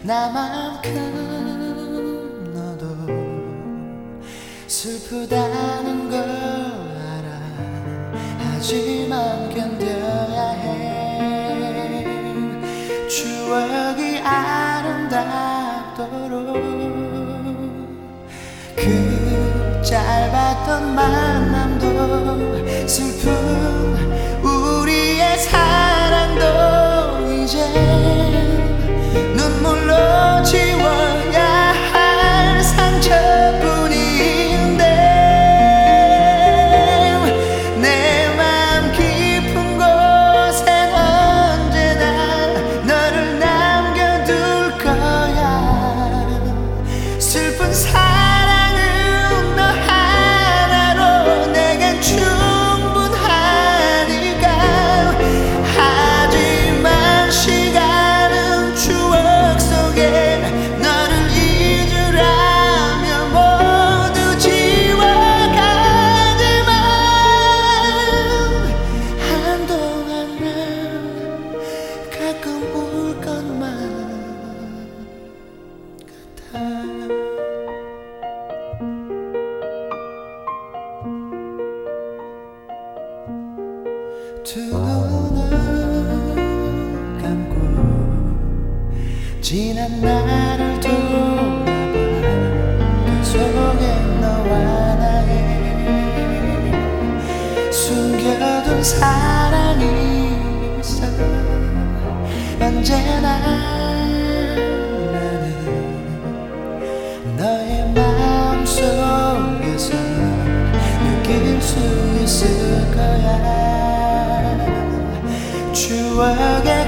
나만큼 너도 슬프다는 걸 알아. 하지만 견뎌야 해. 추억이 아름답도록 그 짧았던 만남도 슬픈 우리의 사랑도 이제 눈물로 지워야 할 상처뿐인데 내 맘 깊은 곳엔 언제나 너를 남겨둘 거야. 슬픈 사랑은 너 하나로 내겐 충분하니까. 하지만 시간은 추억 속에 너를 잊으라며 모두 지워가지만 한동안 난 가끔 울 것만 같아. 두 눈을 감고 지난 날을 돌아봐. 그 속에 너와 나의 숨겨둔 사랑이 있어. 언제나 나는 너의 마음속에서 느낄 수 있을 거야. 추억의